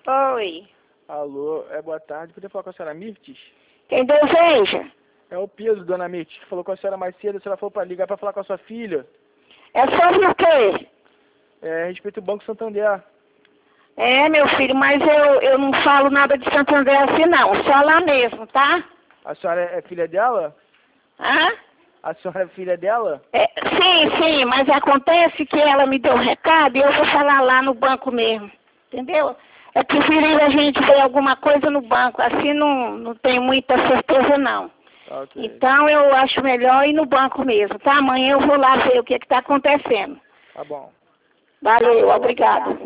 Oi. Alô, boa tarde. Podia falar com a senhora Mirtes? Quem deseja? É o Pedro, dona Mirtes, que falou com a senhora mais cedo. A senhora falou para ligar para falar com a sua filha. É sobre o quê? A respeito do Banco Santander. É, meu filho, mas eu não falo nada de Santander assim, não. Só lá mesmo, tá? A senhora é filha dela? Hã? A senhora é filha dela? Sim, mas acontece que ela me deu um recado e eu vou falar lá no banco mesmo. Entendeu? É preferível a gente ver alguma coisa no banco. Assim não tenho muita certeza, não. Ok. Então eu acho melhor ir no banco mesmo, tá? Amanhã eu vou lá ver o que está acontecendo. Tá bom. Valeu, obrigado.